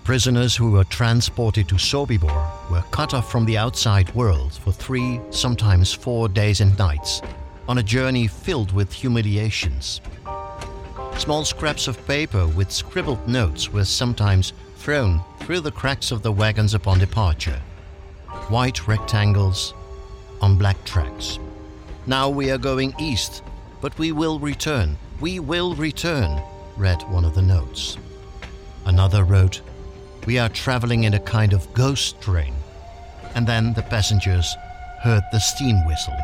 Prisoners who were transported to Sobibor were cut off from the outside world for 3, sometimes 4 days and nights, on a journey filled with humiliations. Small scraps of paper with scribbled notes were sometimes thrown through the cracks of the wagons upon departure. White rectangles on black tracks. "Now we are going east, but we will return. We will return," read one of the notes. Another wrote, "We are traveling in a kind of ghost train." And then the passengers heard the steam whistle.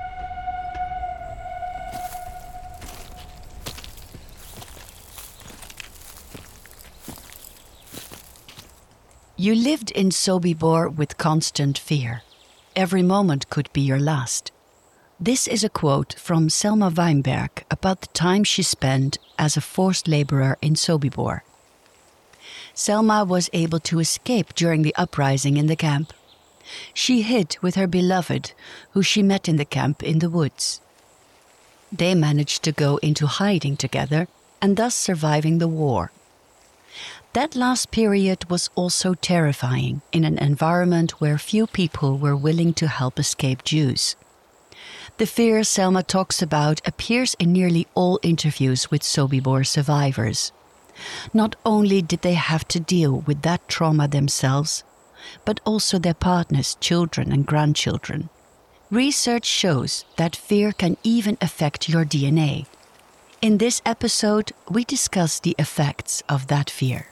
You lived in Sobibor with constant fear. Every moment could be your last. This is a quote from Selma Weinberg about the time she spent as a forced laborer in Sobibor. Selma was able to escape during the uprising in the camp. She hid with her beloved, who she met in the camp in the woods. They managed to go into hiding together and thus surviving the war. That last period was also terrifying in an environment where few people were willing to help escaped Jews. The fear Selma talks about appears in nearly all interviews with Sobibor survivors. Not only did they have to deal with that trauma themselves, but also their partners, children and grandchildren. Research shows that fear can even affect your DNA. In this episode, we discuss the effects of that fear.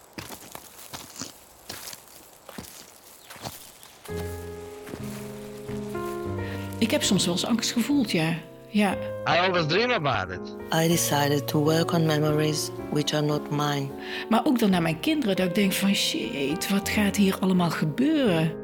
Ik heb soms wel eens angst gevoeld, ja. Ja. I always dream about it. I decided to work on memories which are not mine. Maar ook dan naar mijn kinderen, dat ik denk van shit, wat gaat hier allemaal gebeuren?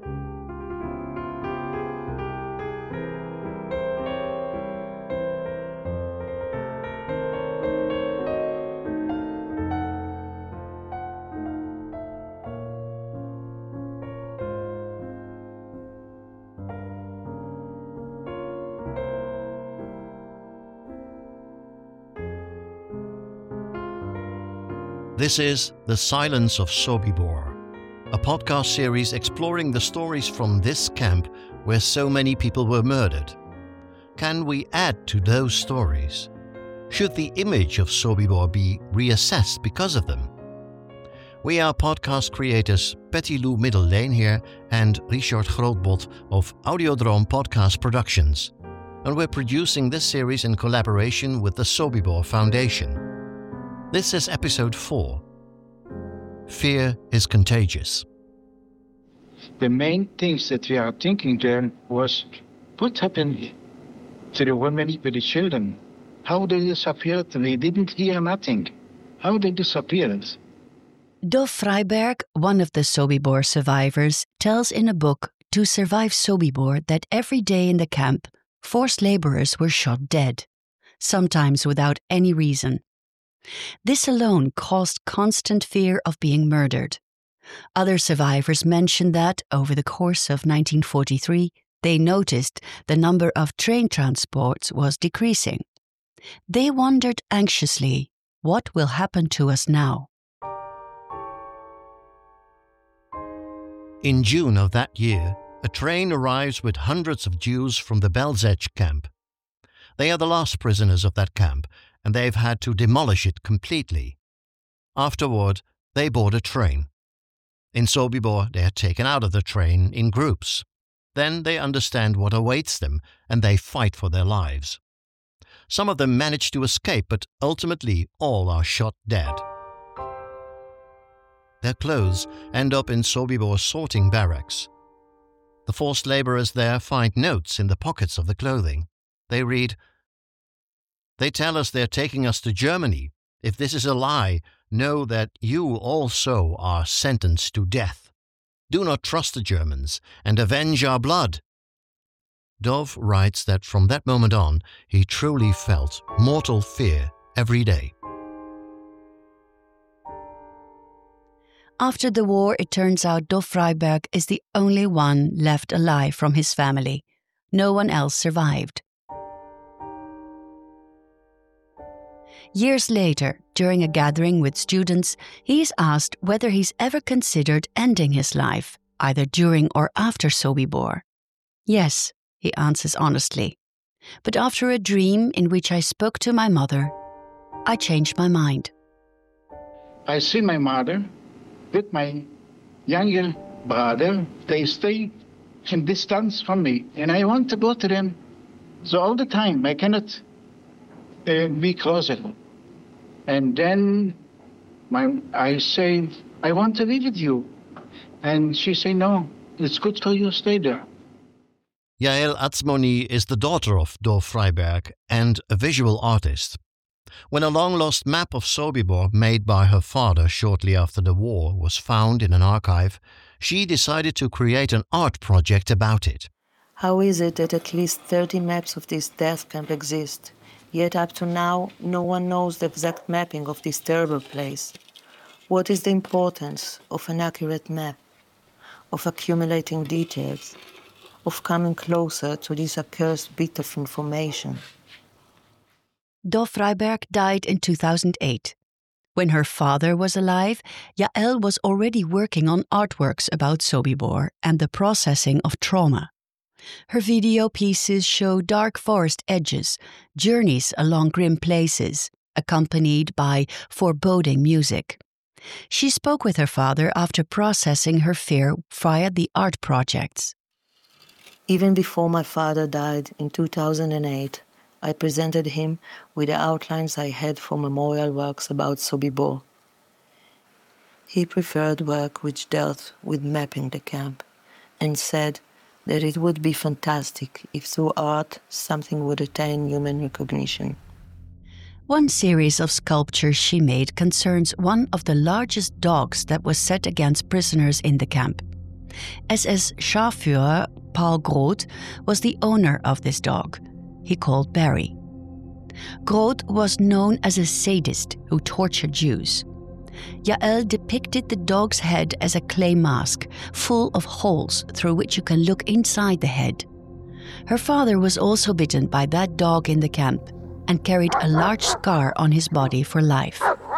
This is The Silence of Sobibor, a podcast series exploring the stories from this camp where so many people were murdered. Can we add to those stories? Should the image of Sobibor be reassessed because of them? We are podcast creators Patty Lou Middellane here and Richard Grootbot of Audiodroom Podcast Productions, and we're producing this series in collaboration with the Sobibor Foundation. This is episode 4. Fear is contagious. The main things that we are thinking then was, what happened to the women with the children? How they disappeared? We didn't hear nothing. How they disappeared? Dov Freiberg, one of the Sobibor survivors, tells in a book, To Survive Sobibor, that every day in the camp, forced laborers were shot dead, sometimes without any reason. This alone caused constant fear of being murdered. Other survivors mentioned that, over the course of 1943, they noticed the number of train transports was decreasing. They wondered anxiously, what will happen to us now? In June of that year, a train arrives with hundreds of Jews from the Belzec camp. They are the last prisoners of that camp, and they've had to demolish it completely. Afterward, they board a train. In Sobibor, they are taken out of the train in groups. Then they understand what awaits them, and they fight for their lives. Some of them manage to escape, but ultimately all are shot dead. Their clothes end up in Sobibor sorting barracks. The forced laborers there find notes in the pockets of the clothing. They read, "They tell us they're taking us to Germany. If this is a lie, know that you also are sentenced to death. Do not trust the Germans and avenge our blood." Dov writes that from that moment on, he truly felt mortal fear every day. After the war, it turns out Dov Freiberg is the only one left alive from his family. No one else survived. Years later, during a gathering with students, he is asked whether he's ever considered ending his life, either during or after Sobibor. Yes, he answers honestly. But after a dream in which I spoke to my mother, I changed my mind. I see my mother with my younger brother. They stay in distance from me, and I want to go to them. So all the time, I cannot be closer. And then I say, I want to live with you. And she say, no, it's good for you to stay there. Yael Atzmoni is the daughter of Dov Freiberg and a visual artist. When a long-lost map of Sobibor made by her father shortly after the war was found in an archive, she decided to create an art project about it. How is it that at least 30 maps of this death camp exist, yet up to now no one knows the exact mapping of this terrible place? What is the importance of an accurate map, of accumulating details, of coming closer to this accursed bit of information? Dov Freiberg died in 2008. When her father was alive, Yael was already working on artworks about Sobibor and the processing of trauma. Her video pieces show dark forest edges, journeys along grim places, accompanied by foreboding music. She spoke with her father after processing her fear via the art projects. Even before my father died in 2008, I presented him with the outlines I had for memorial works about Sobibor. He preferred work which dealt with mapping the camp and said that it would be fantastic if through art something would attain human recognition. One series of sculptures she made concerns one of the largest dogs that was set against prisoners in the camp. SS Scharführer Paul Groth was the owner of this dog. He called Barry. Groth was known as a sadist who tortured Jews. Yael depicted the dog's head as a clay mask, full of holes through which you can look inside the head. Her father was also bitten by that dog in the camp and carried a large scar on his body for life.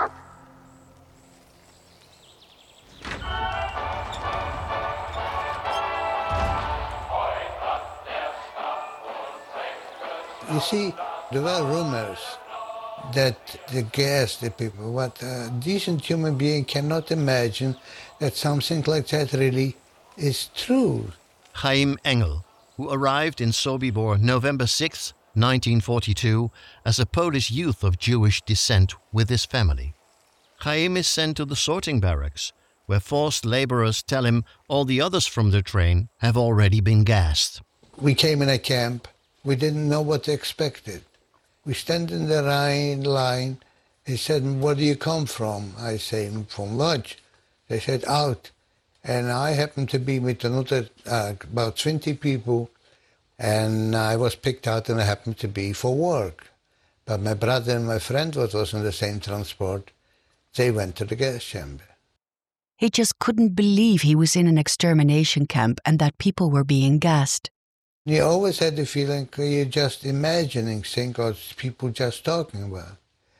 You see, there were rumors that the gas, the people, what a decent human being cannot imagine that something like that really is true. Chaim Engel, who arrived in Sobibor November 6, 1942, as a Polish youth of Jewish descent with his family. Chaim is sent to the sorting barracks, where forced laborers tell him all the others from the train have already been gassed. We came in a camp. We didn't know what to expect. We stand in the line. They said, where do you come from? I say, from Lodz. They said, out. And I happened to be with another, about 20 people, and I was picked out and I happened to be for work. But my brother and my friend, what was in the same transport, they went to the gas chamber. He just couldn't believe he was in an extermination camp and that people were being gassed. You always had the feeling you're just imagining things or people just talking about.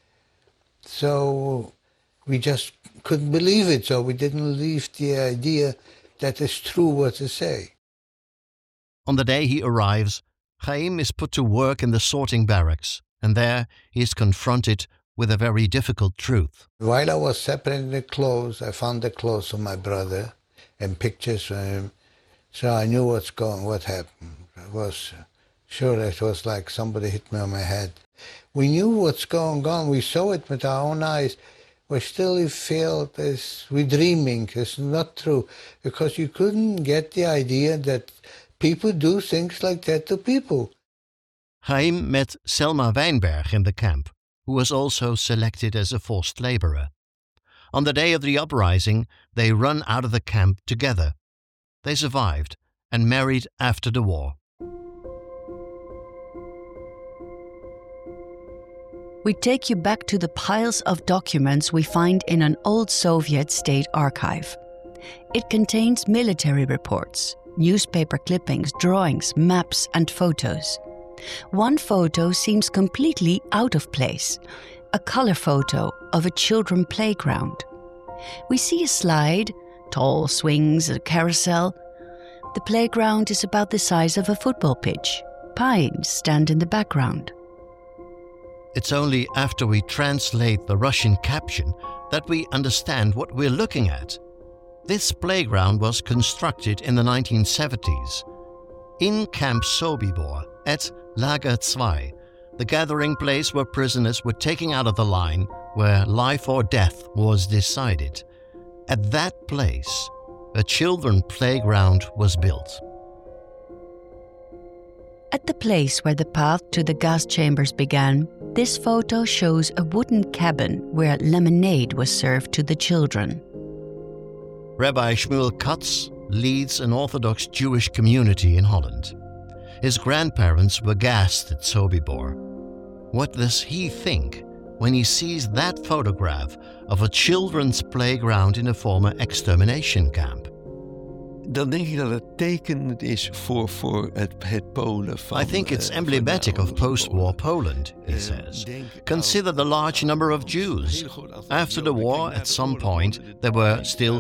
So we just couldn't believe it, so we didn't leave the idea that it's true what they say. On the day he arrives, Chaim is put to work in the sorting barracks, and there he is confronted with a very difficult truth. While I was separating the clothes, I found the clothes of my brother and pictures of him, so I knew what happened. I was sure it was like somebody hit me on my head. We knew what's going on. We saw it with our own eyes. We still felt as we're dreaming. It's not true, because you couldn't get the idea that people do things like that to people. Chaim met Selma Weinberg in the camp, who was also selected as a forced laborer. On the day of the uprising, they run out of the camp together. They survived and married after the war. We take you back to the piles of documents we find in an old Soviet state archive. It contains military reports, newspaper clippings, drawings, maps, and photos. One photo seems completely out of place. a color photo of a children's playground. We see a slide, tall swings, a carousel. The playground is about the size of a football pitch. Pines stand in the background. It's only after we translate the Russian caption that we understand what we're looking at. This playground was constructed in the 1970s. In Camp Sobibor at Lager 2, the gathering place where prisoners were taken out of the line, where life or death was decided. At that place, a children's playground was built. At the place where the path to the gas chambers began, this photo shows a wooden cabin where lemonade was served to the children. Rabbi Shmuel Katz leads an Orthodox Jewish community in Holland. His grandparents were gassed at Sobibor. What does he think when he sees that photograph of a children's playground in a former extermination camp? Dan denk ik dat het tekenend is voor het Polen van... I think it's emblematic of post-war Poland, he says. Consider the large number of Jews. After the war, at some point, there were still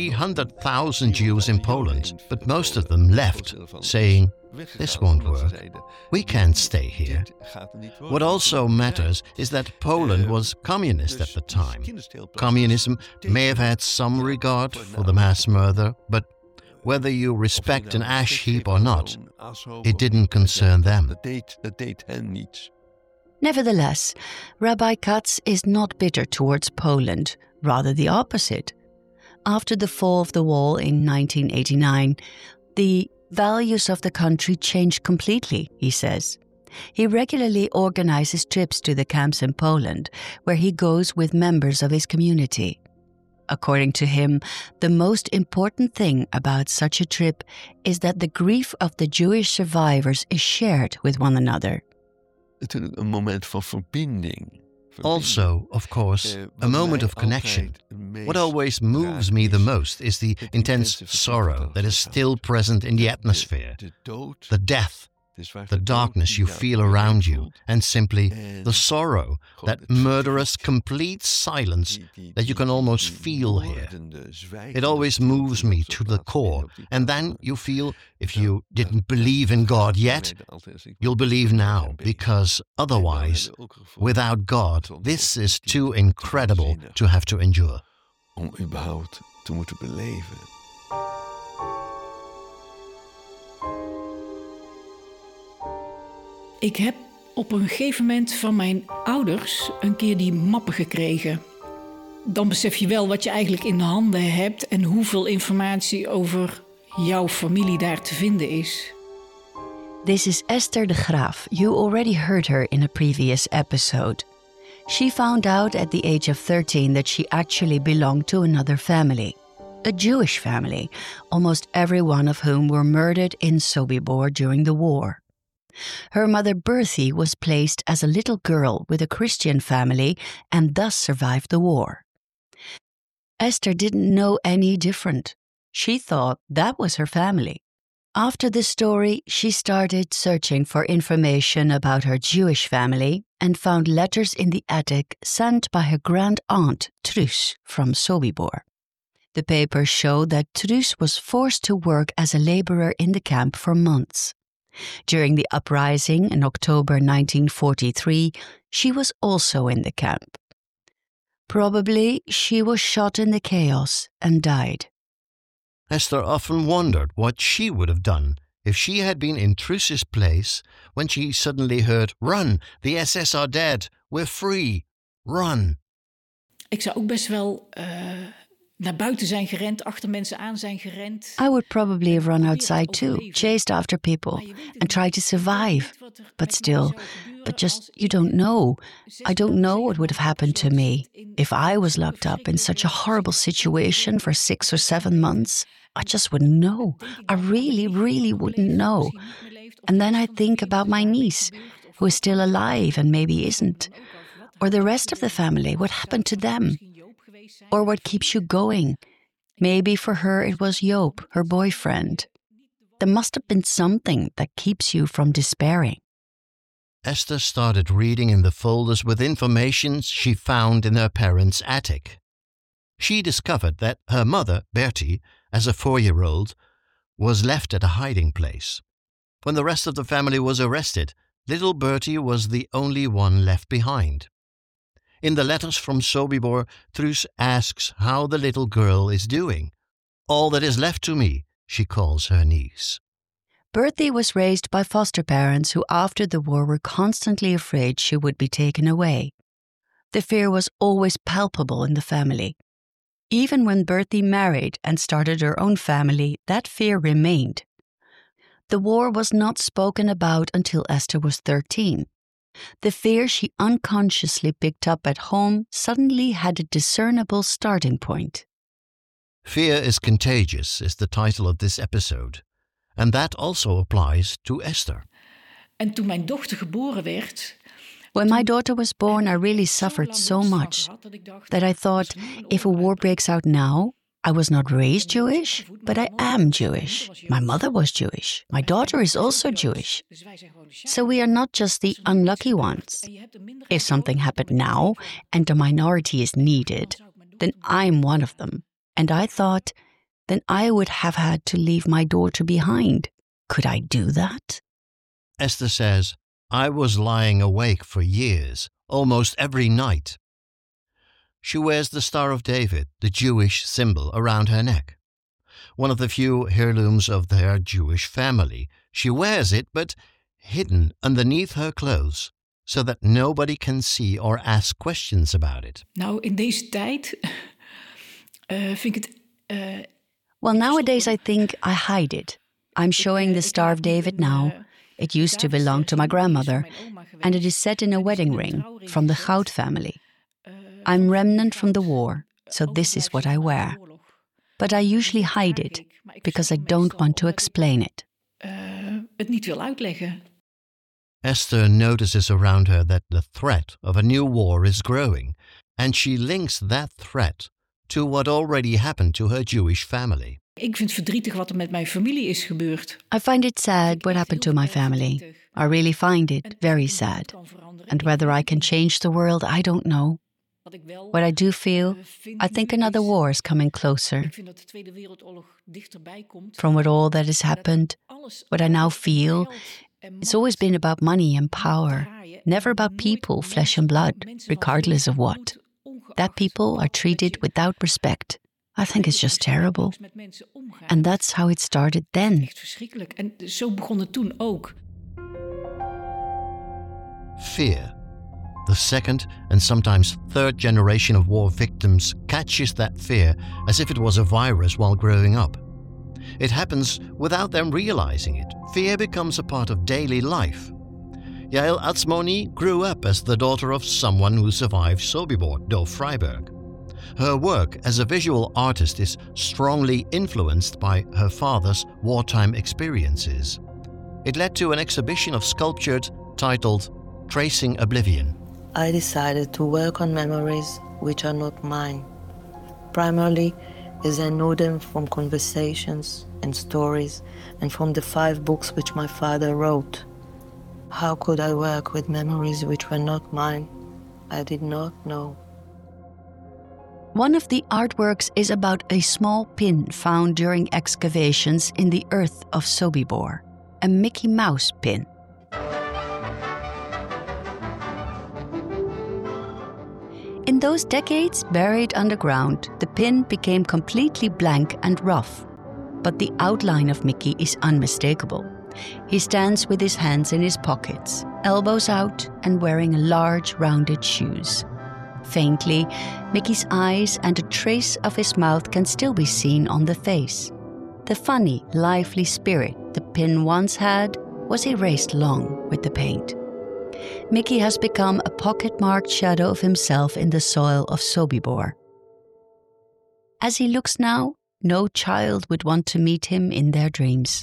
300,000 Jews in Poland, but most of them left, saying, "This won't work. We can't stay here." What also matters is that Poland was communist at the time. Communism may have had some regard for the mass murder, but whether you respect an ash heap or not, it didn't concern them. Dat deed hen niets. Nevertheless, Rabbi Katz is not bitter towards Poland, rather the opposite. After the fall of the wall in 1989, the values of the country changed completely, he says. He regularly organizes trips to the camps in Poland, where he goes with members of his community. According to him, the most important thing about such a trip is that the grief of the Jewish survivors is shared with one another. Natuurlijk een moment van verbinding. Also, of course, a moment of connection. What always moves me the most is the intense sorrow that is still present in the atmosphere. The death, the darkness you feel around you, and simply the sorrow, that murderous complete silence that you can almost feel here. It always moves me to the core, and then you feel, if you didn't believe in God yet, you'll believe now, because otherwise, without God, this is too incredible to have to endure. Om überhaupt te moeten beleven. Ik heb op een gegeven moment van mijn ouders een keer die mappen gekregen. Dan besef je wel wat je eigenlijk in handen hebt en hoeveel informatie over jouw familie daar te vinden is. This is Esther de Graaf. You already heard her in a previous episode. She found out at the age of 13 that she actually belonged to another family. A Jewish family, almost every one of whom were murdered in Sobibor during the war. Her mother Berthe was placed as a little girl with a Christian family and thus survived the war. Esther didn't know any different. She thought that was her family. After the story, she started searching for information about her Jewish family and found letters in the attic sent by her grand-aunt Truus from Sobibor. The papers show that Truus was forced to work as a laborer in the camp for months. During the uprising in October 1943, she was also in the camp. Probably she was shot in the chaos and died. Esther often wondered what she would have done if she had been in Truus's place when she suddenly heard, "Run, the SS are dead, we're free, run." Ik zou ook best wel naar buiten zijn gerend, achter mensen aan zijn gerend. I would probably have run outside too, chased after people, and tried to survive. But still, you don't know. I don't know what would have happened to me if I was locked up in such a horrible situation for 6 or 7 months. I just wouldn't know. I really, really wouldn't know. And then I think about my niece, who is still alive and maybe isn't. Or the rest of the family, what happened to them? Or what keeps you going? Maybe for her it was Joop, her boyfriend. There must have been something that keeps you from despairing. Esther started reading in the folders with information she found in her parents' attic. She discovered that her mother, Bertie, as a 4-year-old, was left at a hiding place. When the rest of the family was arrested, little Bertie was the only one left behind. In the letters from Sobibor, Truus asks how the little girl is doing. All that is left to me, she calls her niece. Bertie was raised by foster parents who after the war were constantly afraid she would be taken away. The fear was always palpable in the family. Even when Bertie married and started her own family, that fear remained. The war was not spoken about until Esther was 13. The fear she unconsciously picked up at home suddenly had a discernible starting point. Fear is contagious is the title of this episode. And that also applies to Esther. En toen mijn dochter geboren werd... When my daughter was born, I really suffered so much that I thought, if a war breaks out now, I was not raised Jewish, but I am Jewish. My mother was Jewish. My daughter is also Jewish. So we are not just the unlucky ones. If something happened now and a minority is needed, then I'm one of them. And I thought, then I would have had to leave my daughter behind. Could I do that? Esther says, I was lying awake for years, almost every night. She wears the Star of David, the Jewish symbol, around her neck. One of the few heirlooms of their Jewish family. She wears it, but hidden underneath her clothes, so that nobody can see or ask questions about it. Nou, in deze tijd vind ik het... Well, nowadays I think I hide it. I'm showing the Star of David now. It used to belong to my grandmother, and it is set in a wedding ring from the Goud family. I'm remnant from the war, so this is what I wear. But I usually hide it, because I don't want to explain it. Het niet wil uitleggen. Esther notices around her that the threat of a new war is growing, and she links that threat to what already happened to her Jewish family. Ik vind het verdrietig wat er met mijn familie is gebeurd. I find it sad what happened to my family. I really find it very sad. And whether I can change the world, I don't know. What I do feel, I think another war is coming closer. From what all that has happened, what I now feel, it's always been about money and power, never about people, flesh and blood, regardless of what. That people are treated without respect. I think it's just terrible. And that's how it started then. Echt verschrikkelijk. En zo begon het toen ook. Fear. The second and sometimes third generation of war victims catches that fear as if it was a virus while growing up. It happens without them realizing it. Fear becomes a part of daily life. Yael Atzmoni grew up as the daughter of someone who survived Sobibor, Dov Freiberg. Her work as a visual artist is strongly influenced by her father's wartime experiences. It led to an exhibition of sculpture titled Tracing Oblivion. I decided to work on memories which are not mine, primarily as I know them from conversations and stories and from the 5 books which my father wrote. How could I work with memories which were not mine? I did not know. One of the artworks is about a small pin found during excavations in the earth of Sobibor, a Mickey Mouse pin. In those decades, buried underground, the pin became completely blank and rough. But the outline of Mickey is unmistakable. He stands with his hands in his pockets, elbows out, and wearing large, rounded shoes. Faintly, Mickey's eyes and a trace of his mouth can still be seen on the face. The funny, lively spirit the pin once had was erased along with the paint. Mickey has become a pocket-marked shadow of himself in the soil of Sobibor. As he looks now, no child would want to meet him in their dreams.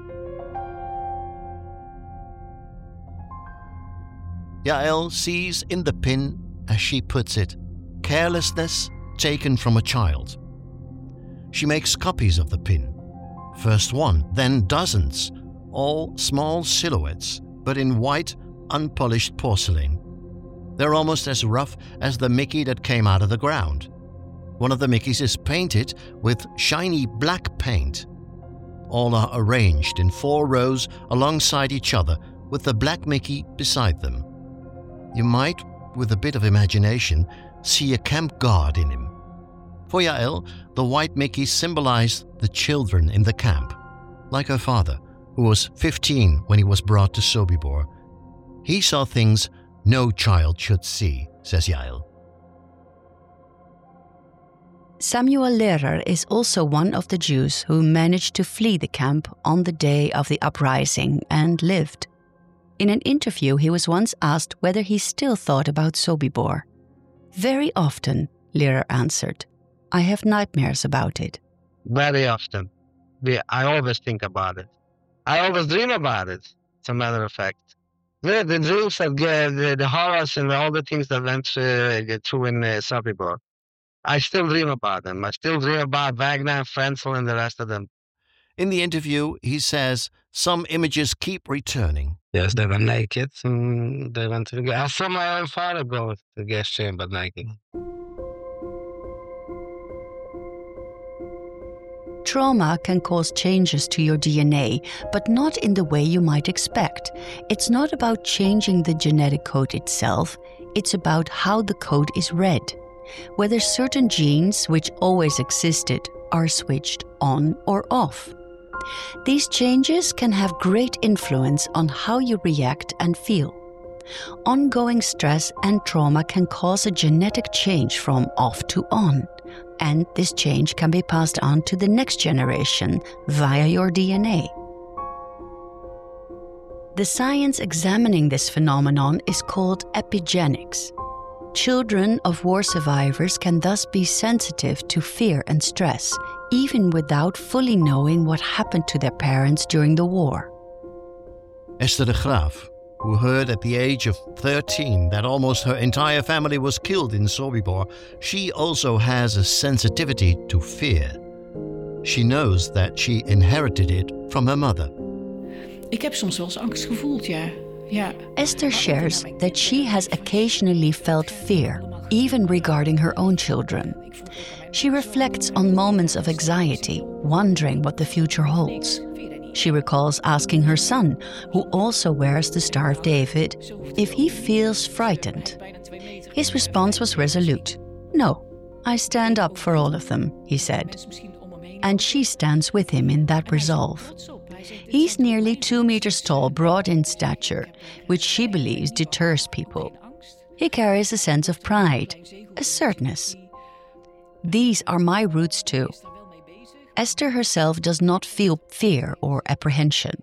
Yael sees in the pin, as she puts it, carelessness taken from a child. She makes copies of the pin. First one, then dozens, all small silhouettes, but in white, unpolished porcelain. They're almost as rough as the Mickey that came out of the ground. One of the Mickeys is painted with shiny black paint. All are arranged in 4 rows alongside each other with the black Mickey beside them. You might, with a bit of imagination, see a camp guard in him. For Yael, the white Mickey symbolized the children in the camp, like her father, who was 15 when he was brought to Sobibor. He saw things no child should see, says Yael. Samuel Lehrer is also one of the Jews who managed to flee the camp on the day of the uprising and lived. In an interview, he was once asked whether he still thought about Sobibor. Very often, Lehrer answered. I have nightmares about it. Very often. I always think about it. I always dream about it, as a matter of fact. The dreams that the horrors and all the things that went through in Sobibor. I still dream about them. I still dream about Wagner and Frenzel and the rest of them. In the interview, he says some images keep returning. Yes, they were naked. And they went to I saw my own father go to the gas chamber naked. Trauma can cause changes to your DNA, but not in the way you might expect. It's not about changing the genetic code itself, it's about how the code is read. Whether certain genes, which always existed, are switched on or off. These changes can have great influence on how you react and feel. Ongoing stress and trauma can cause a genetic change from off to on, and this change can be passed on to the next generation via your DNA. The science examining this phenomenon is called epigenetics. Children of war survivors can thus be sensitive to fear and stress, even without fully knowing what happened to their parents during the war. Esther de Graaf, who heard at the age of 13 that almost her entire family was killed in Sobibor, she also has a sensitivity to fear. She knows that she inherited it from her mother. Ik heb soms wel eens angst gevoeld, ja. Esther shares that she has occasionally felt fear, even regarding her own children. She reflects on moments of anxiety, wondering what the future holds. She recalls asking her son, who also wears the Star of David, if he feels frightened. His response was resolute. No, I stand up for all of them, he said. And she stands with him in that resolve. He's nearly 2 meters tall, broad in stature, which she believes deters people. He carries a sense of pride, assertness. These are my roots too. Esther herself does not feel fear or apprehension.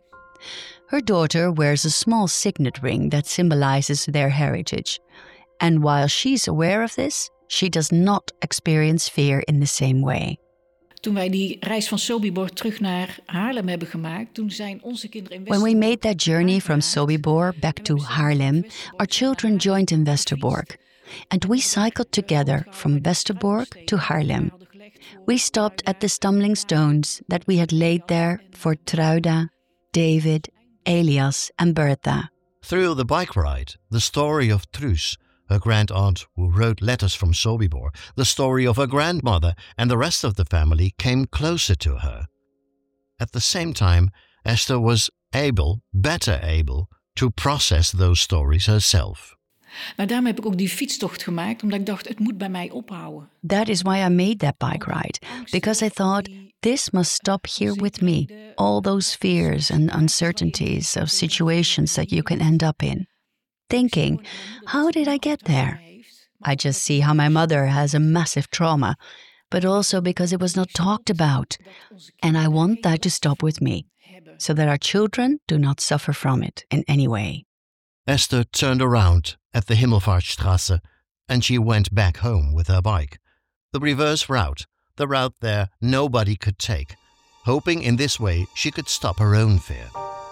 Her daughter wears a small signet ring that symbolizes their heritage. And while she's aware of this, she does not experience fear in the same way. Toen wij die reis van Sobibor terug naar Haarlem hebben gemaakt, toen zijn onze kinderen in When we made that journey from Sobibor back to Haarlem, our children joined in Westerbork. And we cycled together from Westerbork to Haarlem. We stopped at the stumbling stones that we had laid there for Truida, David, Elias and Bertha. Through the bike ride, the story of Truus, her grand-aunt who wrote letters from Sobibor, the story of her grandmother and the rest of the family came closer to her. At the same time, Esther was better able, to process those stories herself. Nou, daarom heb ik ook die fietstocht gemaakt, omdat ik dacht, het moet bij mij ophouden. That is why I made that bike ride, because I thought, this must stop here with me. All those fears and uncertainties of situations that you can end up in. Thinking, how did I get there? I just see how my mother has a massive trauma, but also because it was not talked about. And I want that to stop with me, so that our children do not suffer from it in any way. Esther turned around at the Himmelfahrtstrasse and she went back home with her bike. The reverse route, the route there nobody could take, hoping in this way she could stop her own fear.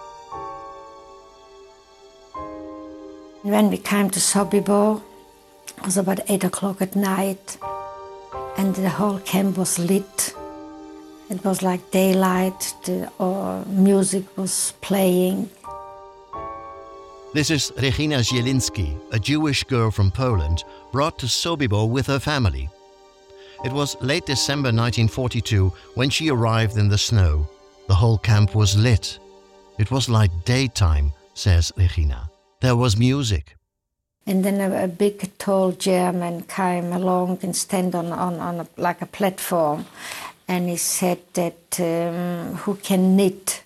When we came to Sobibor, it was about 8 o'clock at night, and the whole camp was lit. It was like daylight, the music was playing. This is Regina Zielinski, a Jewish girl from Poland, brought to Sobibor with her family. It was late December 1942 when she arrived in the snow. The whole camp was lit. It was like daytime, says Regina. There was music. And then a big, tall German came along and stand on like a platform. And he said that, who can knit?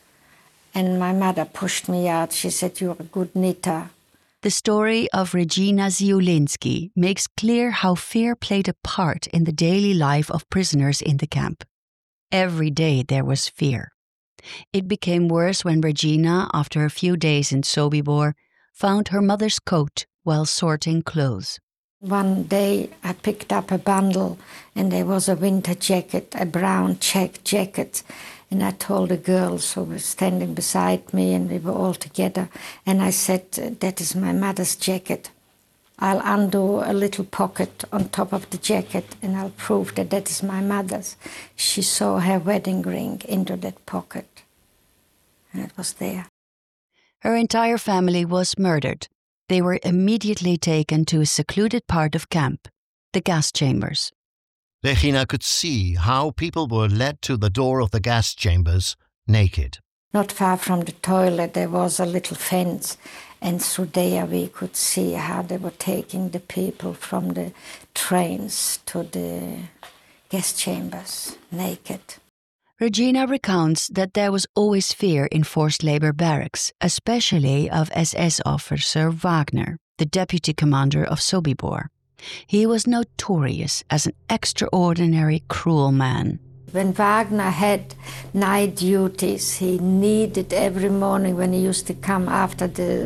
And my mother pushed me out. She said, you're a good knitter. The story of Regina Zielinski makes clear how fear played a part in the daily life of prisoners in the camp. Every day there was fear. It became worse when Regina, after a few days in Sobibor, found her mother's coat while sorting clothes. One day I picked up a bundle and there was a winter jacket, a brown check jacket. And I told the girls who were standing beside me, and we were all together, and I said, that is my mother's jacket. I'll undo a little pocket on top of the jacket and I'll prove that that is my mother's. She saw her wedding ring into that pocket, and it was there. Her entire family was murdered. They were immediately taken to a secluded part of camp, the gas chambers. Regina could see how people were led to the door of the gas chambers naked. Not far from the toilet there was a little fence, and through there we could see how they were taking the people from the trains to the gas chambers, naked. Regina recounts that there was always fear in forced labor barracks, especially of SS officer Wagner, the deputy commander of Sobibor. He was notorious as an extraordinary cruel man. When Wagner had night duties, he needed every morning when he used to come after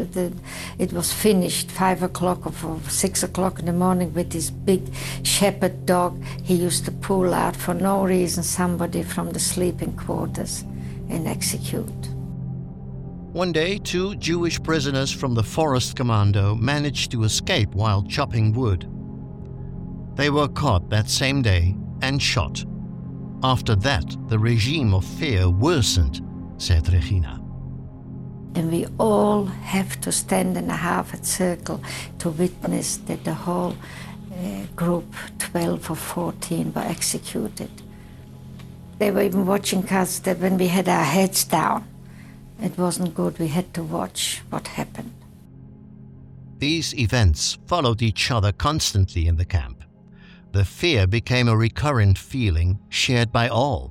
it was finished, 5 o'clock or 6 o'clock in the morning with his big shepherd dog, he used to pull out for no reason somebody from the sleeping quarters and execute. One day, 2 Jewish prisoners from the Forest Commando managed to escape while chopping wood. They were caught that same day and shot. After that, the regime of fear worsened, said Regina. And we all have to stand in a half circle to witness that the whole group, 12 or 14, were executed. They were even watching us that when we had our heads down. It wasn't good. We had to watch what happened. These events followed each other constantly in the camp. The fear became a recurrent feeling shared by all.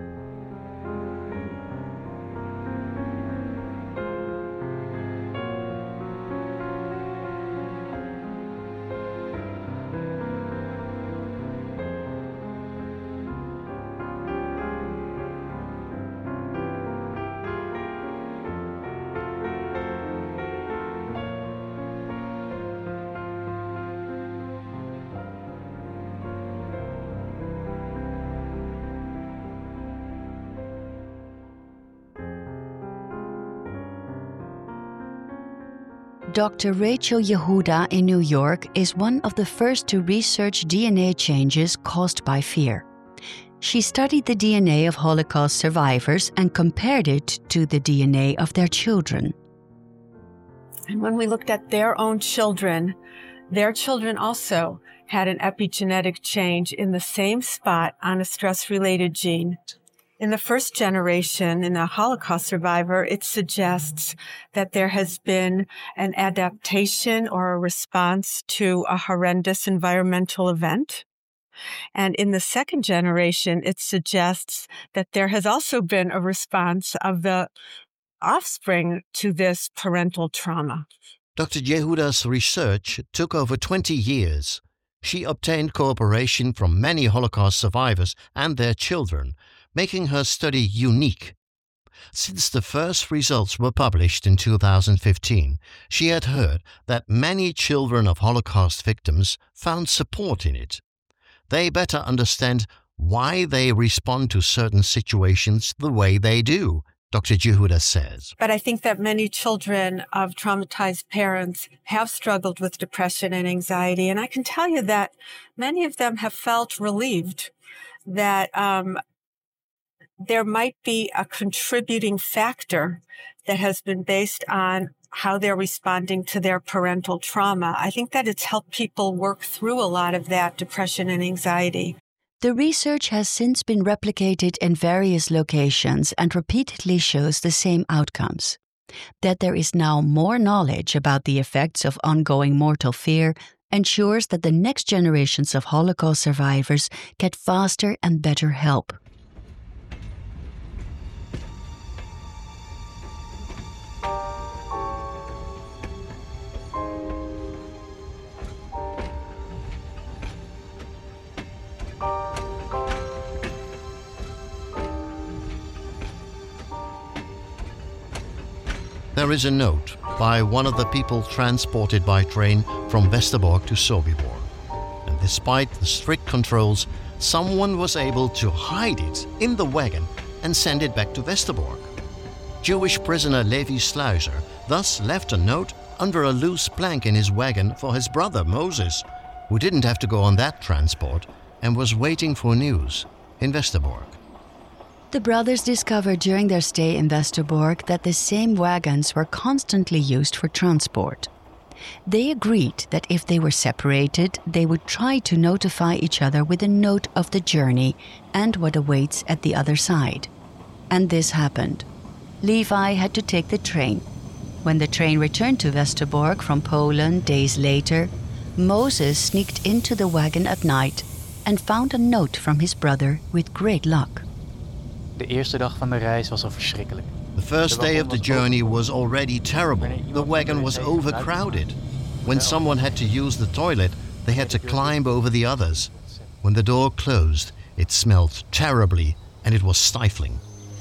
Dr. Rachel Yehuda in New York is one of the first to research DNA changes caused by fear. She studied the DNA of Holocaust survivors and compared it to the DNA of their children. And when we looked at their own children also had an epigenetic change in the same spot on a stress-related gene. In the first generation, in a Holocaust survivor, it suggests that there has been an adaptation or a response to a horrendous environmental event. And in the second generation, it suggests that there has also been a response of the offspring to this parental trauma. Dr. Yehuda's research took over 20 years. She obtained cooperation from many Holocaust survivors and their children, making her study unique. Since the first results were published in 2015, she had heard that many children of Holocaust victims found support in it. They better understand why they respond to certain situations the way they do, Dr. Yehuda says. But I think that many children of traumatized parents have struggled with depression and anxiety, and I can tell you that many of them have felt relieved that there might be a contributing factor that has been based on how they're responding to their parental trauma. I think that it's helped people work through a lot of that depression and anxiety. The research has since been replicated in various locations and repeatedly shows the same outcomes. That there is now more knowledge about the effects of ongoing mortal fear ensures that the next generations of Holocaust survivors get faster and better help. There is a note by one of the people transported by train from Westerbork to Sobibor. And despite the strict controls, someone was able to hide it in the wagon and send it back to Westerbork. Jewish prisoner Levi Sluizer thus left a note under a loose plank in his wagon for his brother Moses, who didn't have to go on that transport and was waiting for news in Westerbork. The brothers discovered during their stay in Westerbork that the same wagons were constantly used for transport. They agreed that if they were separated, they would try to notify each other with a note of the journey and what awaits at the other side. And this happened. Levi had to take the train. When the train returned to Westerbork from Poland days later, Moses sneaked into the wagon at night and found a note from his brother with great luck. De eerste dag van de reis was al verschrikkelijk. The first day of the journey was already terrible. The wagon was overcrowded. When someone had to use the toilet, they had to climb over the others. When the door closed, it smelled terribly and it was stifling.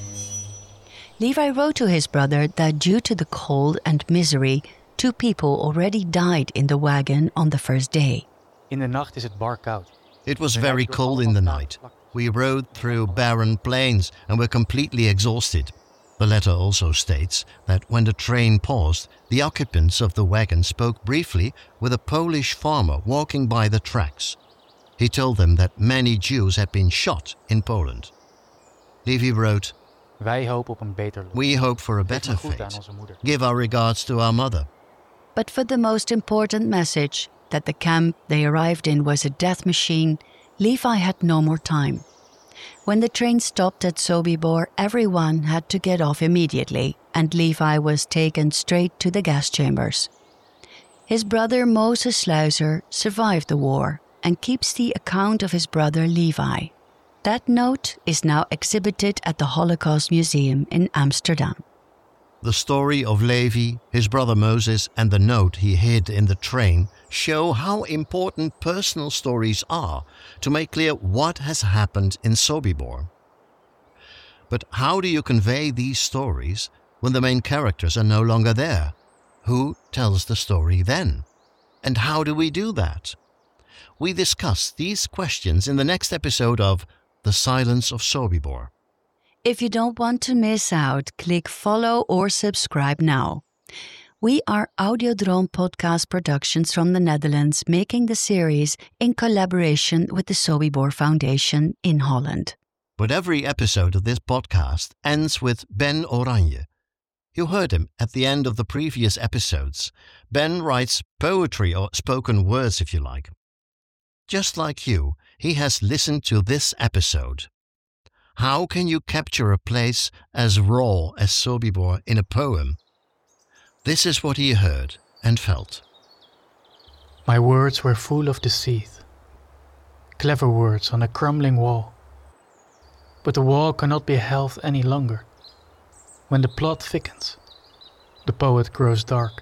Levi wrote to his brother that due to the cold and misery, 2 people already died in the wagon on the first day. In de nacht is het bar koud. It was very cold in the night. We rode through barren plains and were completely exhausted. The letter also states that when the train paused, the occupants of the wagon spoke briefly with a Polish farmer walking by the tracks. He told them that many Jews had been shot in Poland. Levi wrote, Wij hopen op een beter lot. We hope for a better fate. Give our regards to our mother. But for the most important message, that the camp they arrived in was a death machine, Levi had no more time. When the train stopped at Sobibor, everyone had to get off immediately, and Levi was taken straight to the gas chambers. His brother Moses Sluizer survived the war and keeps the account of his brother Levi. That note is now exhibited at the Holocaust Museum in Amsterdam. The story of Levi, his brother Moses, and the note he hid in the train show how important personal stories are to make clear what has happened in Sobibor. But how do you convey these stories when the main characters are no longer there? Who tells the story then? And how do we do that? We discuss these questions in the next episode of The Silence of Sobibor. If you don't want to miss out, click follow or subscribe now. We are Audiodroom Podcast Productions from the Netherlands, making the series in collaboration with the Sobibor Foundation in Holland. But every episode of this podcast ends with Ben Oranje. You heard him at the end of the previous episodes. Ben writes poetry or spoken words, if you like. Just like you, he has listened to this episode. How can you capture a place as raw as Sobibor in a poem? This is what he heard and felt. My words were full of deceit, clever words on a crumbling wall. But the wall cannot be held any longer. When the plot thickens, the poet grows dark.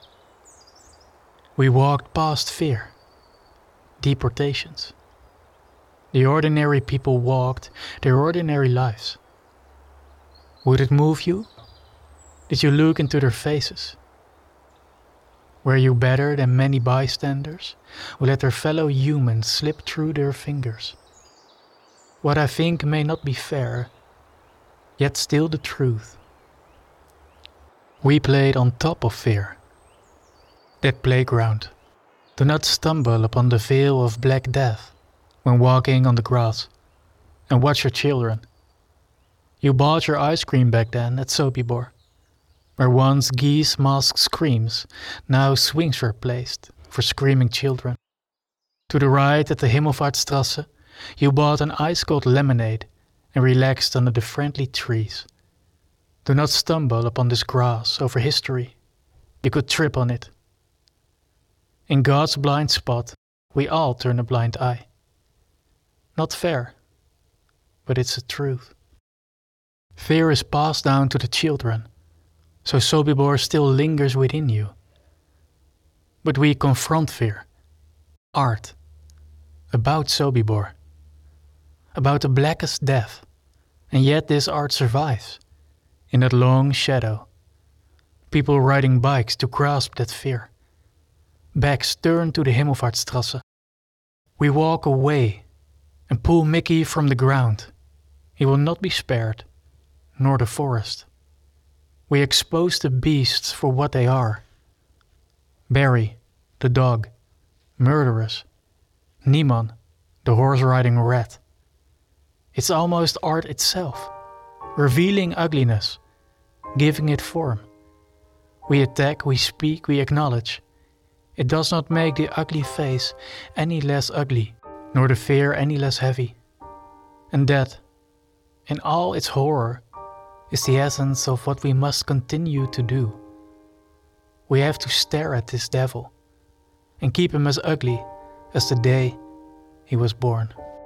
We walked past fear, deportations. The ordinary people walked their ordinary lives. Would it move you? Did you look into their faces? Were you better than many bystanders who let their fellow humans slip through their fingers? What I think may not be fair, yet still the truth. We played on top of fear. That playground. Do not stumble upon the veil of black death when walking on the grass, and watch your children. You bought your ice cream back then at Sobibor. Where once geese masked screams, now swings were placed for screaming children. To the right at the Himmelfahrtstrasse, you bought an ice-cold lemonade and relaxed under the friendly trees. Do not stumble upon this grass over history. You could trip on it. In God's blind spot, we all turn a blind eye. Not fair, but it's the truth. Fear is passed down to the children, so Sobibor still lingers within you. But we confront fear. Art. About Sobibor. About the blackest death, and yet this art survives. In that long shadow. People riding bikes to grasp that fear. Backs turned to the Himmelfahrtstrasse. We walk away and pull Mickey from the ground. He will not be spared, nor the forest. We expose the beasts for what they are. Barry, the dog, murderous. Niemann, the horse-riding rat. It's almost art itself, revealing ugliness, giving it form. We attack, we speak, we acknowledge. It does not make the ugly face any less ugly, nor the fear any less heavy. And that, in all its horror, is the essence of what we must continue to do. We have to stare at this devil and keep him as ugly as the day he was born.